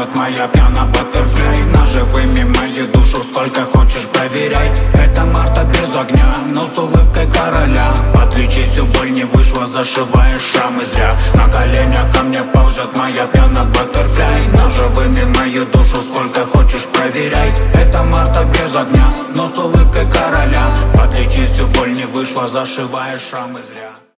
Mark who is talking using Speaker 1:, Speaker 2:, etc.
Speaker 1: ползет моя пьяна баттерфляй. Ножевыми мою душу сколько хочешь проверяй. Это Марта без огня, но с улыбкой короля. Отличить всю боль не вышло, зашиваешь шрамы зря. На коленях ко мне ползет моя пьяна баттерфляй. Ножевыми мою душу сколько хочешь проверяй. Это Марта без огня, но с улыбкой короля. Отличить всю боль не вышло, зашиваешь шрамы зря.